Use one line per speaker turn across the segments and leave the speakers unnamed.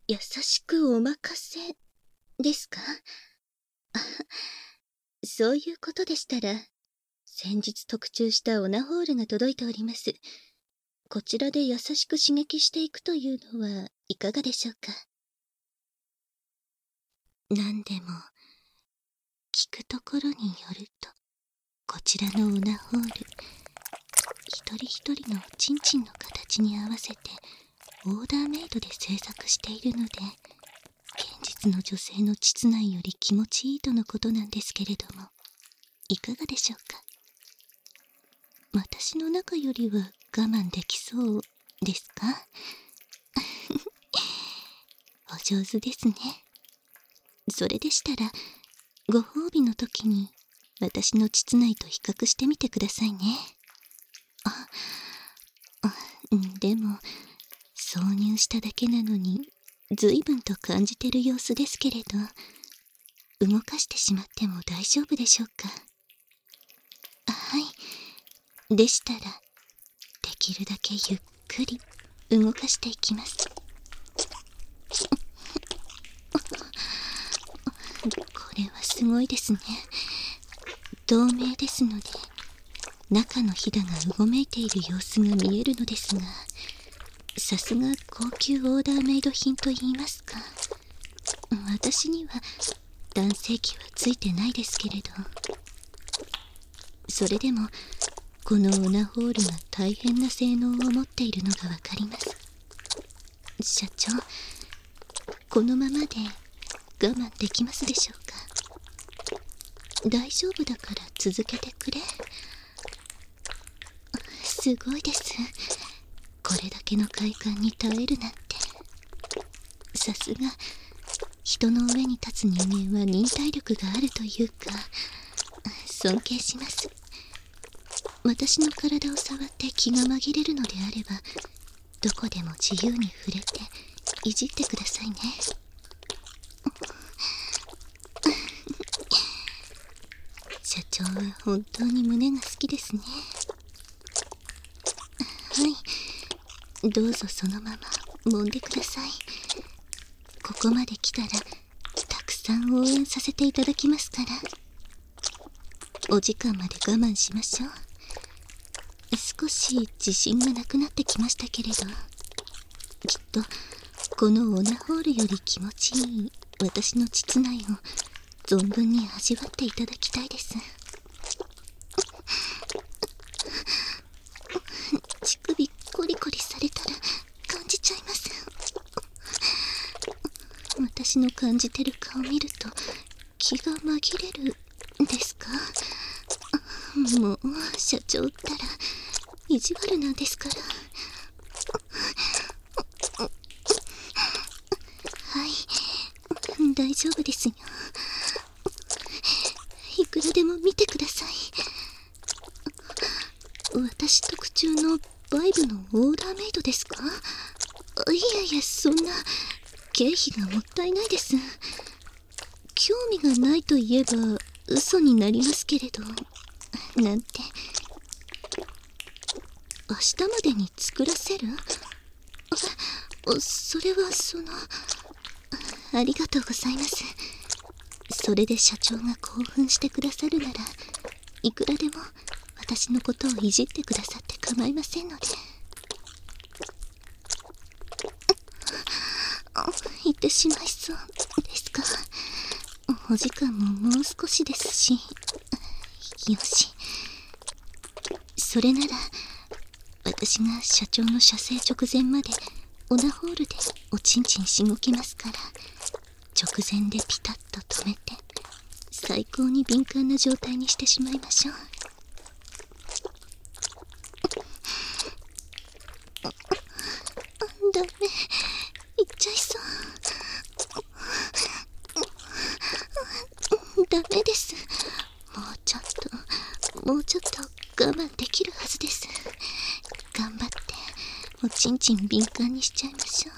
優しくお任せですか？あ、そういうことでしたら、先日特注したオナホールが届いております。こちらで優しく刺激していくというのはいかがでしょうか？なんでも、聞くところによると、こちらのオナホール、一人一人のチンチンの形に合わせてオーダーメイドで制作しているので、現実の女性の膣内より気持ちいいとのことなんですけれども、いかがでしょうか？私の中よりは我慢できそうですか？お上手ですね。それでしたら、ご褒美の時に私の膣内と比較してみてくださいね。でも、挿入しただけなのに、随分と感じてる様子ですけれど、動かしてしまっても大丈夫でしょうか？はい。でしたら、できるだけゆっくり動かしていきます。これはすごいですね。透明ですので、中のひだがうごめいている様子が見えるのですが、さすが高級オーダーメイド品と言いますか。私には男性器はついてないですけれど、それでもこのオナホールが大変な性能を持っているのがわかります。社長、このままで我慢できますでしょうか？大丈夫だから続けてくれ。すごいです。これだけの快感に耐えるなんて。さすが人の上に立つ人間は忍耐力があるというか、尊敬します。私の体を触って気が紛れるのであれば、どこでも自由に触れていじってくださいね。社長は本当に胸が好きですね。はい、どうぞそのまま揉んでください。ここまで来たらたくさん応援させていただきますから。お時間まで我慢しましょう。少し自信がなくなってきましたけれど、きっとこのオナホールより気持ちいい私の膣内を存分に味わっていただきたいです。乳首コリコリされたら感じちゃいます。私の感じてる顔見ると気が紛れるですか？もう社長ったら意地悪なんですから。はい、大丈夫ですよ。いくらでも見てください。私特注のバイブのオーダーメイドですか？いやいや、そんな経費がもったいないです。興味がないと言えば嘘になりますけれど、なんて。明日までに作らせる？それはありがとうございます。それで社長が興奮してくださるなら、いくらでも私のことをいじってくださって構いませんので。行ってしまいそうですか？お時間ももう少しですし。よし。それなら私が社長の射精直前までオナホールでおちんちんしごきますから、直前でピタッと止めて最高に敏感な状態にしてしまいましょう。ダメ、いっちゃいそう。ダメです。もうちょっと我慢できるはずです。頑張っておちんちん敏感にしちゃいましょう。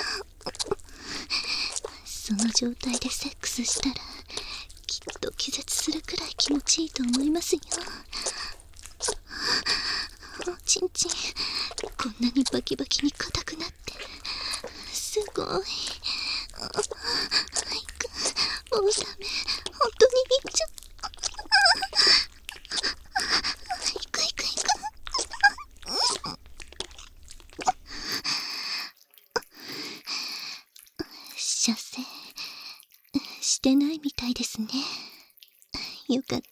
その状態でセックスしたらきっと気絶するくらい気持ちいいと思いますよ。おちんちんこんなにバキバキに硬くなってすごい。 もうダメ。本当に行っちゃう。行く。射精してないみたいですね。よかった。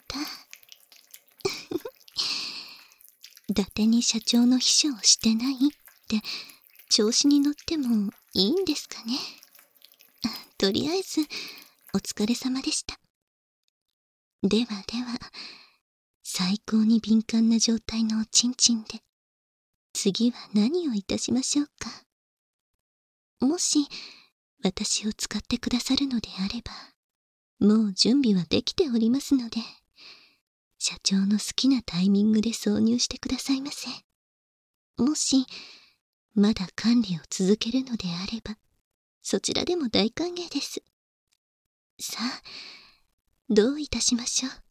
伊達に社長の秘書をしてないって調子に乗ってもいいんですかね。とりあえずお疲れ様でした。では最高に敏感な状態のおちんちんで次は何をいたしましょうか。もし私を使ってくださるのであれば、もう準備はできておりますので、社長の好きなタイミングで挿入してくださいませ。もしまだ管理を続けるのであれば、そちらでも大歓迎です。さあ、どういたしましょう。